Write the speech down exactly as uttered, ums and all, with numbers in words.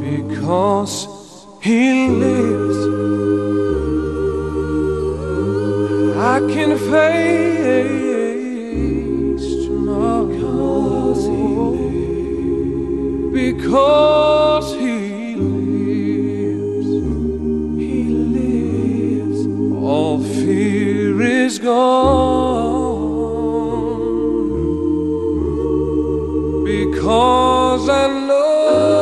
because He lives. I can face tomorrow because He lives. He lives. All fear is gone because I know